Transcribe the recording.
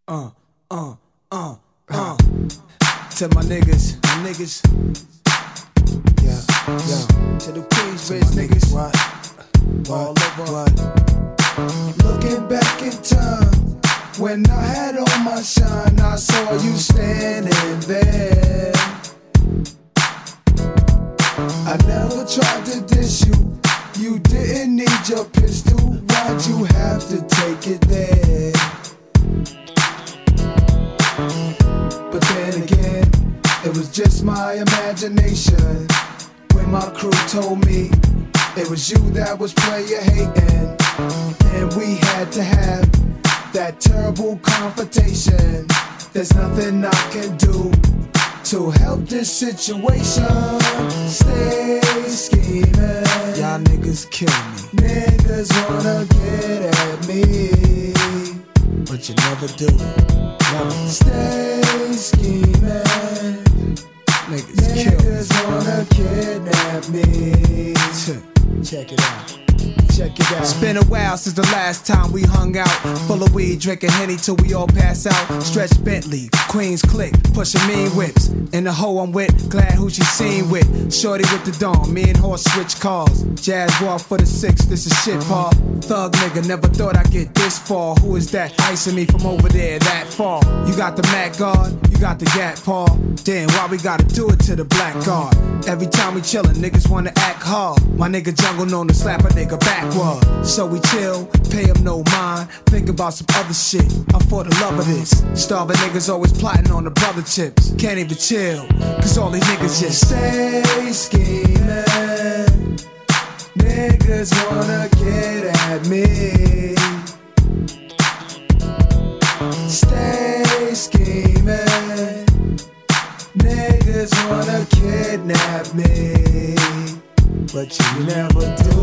uh. To my niggas, yeah. To the Queensbridge niggas, what? All over. Looking back in time, when I had on my shine, I saw you standing there. I never tried to diss you. You didn't need your pistol. Why'd you have to take it there? But then again, it was just my imagination. When my crew told me it was you that was player hating, and we had to have that terrible confrontation. There's nothing I can do to help this situation. Stay scheming. Y'all niggas kill me. Niggas wanna get at me, but you never do it. Never. Stay scheming. Niggas wanna kidnap me. Check it out. It's been a while since the last time we hung out. Full of weed, drinking Henny till we all pass out. Stretch Bentley, Queens click, pushing mean whips. In the hoe I'm with, glad who she seen with. Shorty with the dawn, me and horse switch cars. Jazz walk for the 6, this is shit, Paul. Thug nigga, never thought I'd get this far. Who is that icing me from over there that far? You got the Mac guard, you got the Gat Paul. Damn, why we gotta do it to the black guard? Every time we chillin', niggas wanna act hard. My nigga Jungle known to slap a nigga backward. So we chill, pay him no mind. Think about some other shit, I'm for the love of this. Starving niggas always plotting on the brother chips. Can't even chill, cause all these niggas just stay scheming. Niggas wanna get at me. Stay scheming. Niggas wanna kidnap me, but you never do